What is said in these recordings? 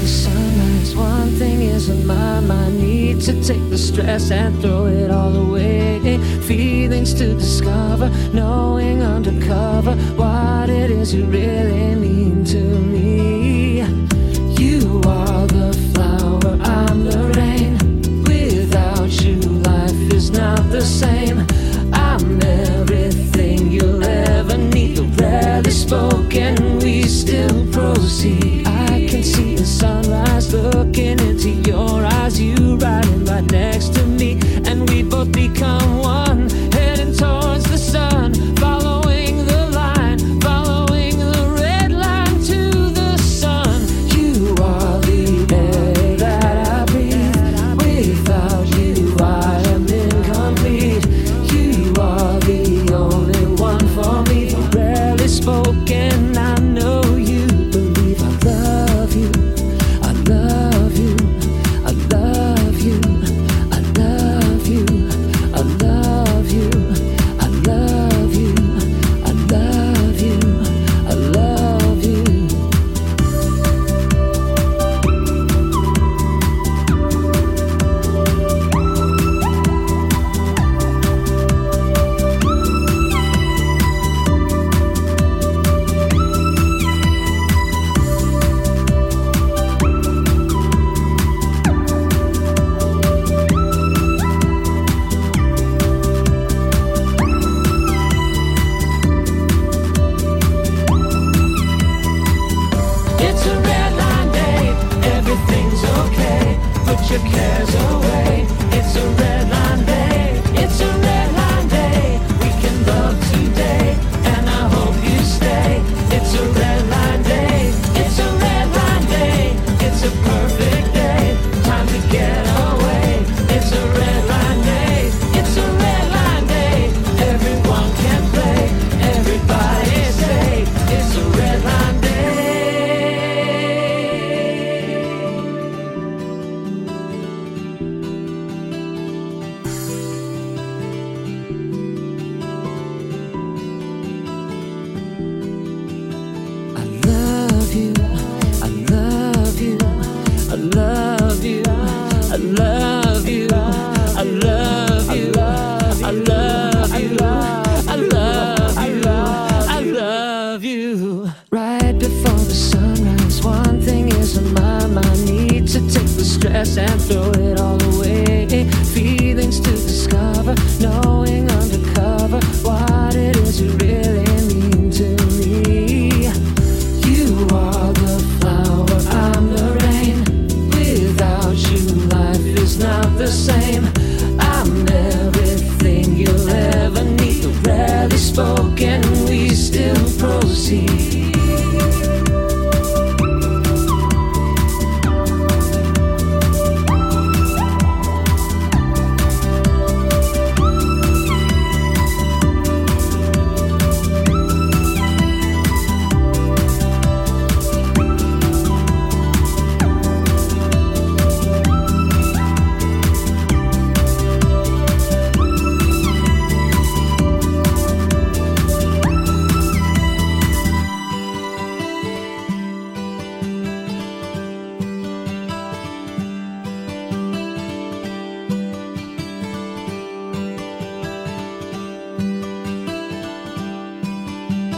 the sunrise, one thing is on my mind. Need to take the stress and throw it all away. Feelings to discover, knowing undercover what it is you really mean to me. You are the flower, I'm the rain. Without you, life is not the same. I'm everything you'll ever need. You're rarely spoken, we still proceed. I can see the sunrise looking into your eyes. You riding right next to me, and we both become one, heading towards the sun, following the line, following the red line to the sun. You are the air that I breathe. Without you, I am incomplete. You are the only one for me. Rarely spoken, I know you believe. I love you, I love you, I love you, I love you, I love you, I love you, I love you, I love you. It's a red line day, everything's okay. Put your cares away. It's a red line day, it's a red line day. We can love today, and I hope you stay. It's a red line day, it's a red line day. It's a perfect day, time to get away. It's a red line day, it's a red line day. Everyone can play, everybody say. It's a red line day. I love you, I love you, I love you, I love you, I love you, I love you, I love you, I love you. Right before the sunrise, one thing is on my mind. Need to take the stress and throw it all away. Feelings to discover, knowing undercover what it is you really mean to me. You are the flower, I'm the rain. Without you, life is not the same. I'm everything you'll ever need. The rarely spoken, we still proceed.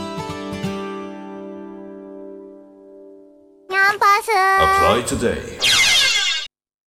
Campus. Apply today.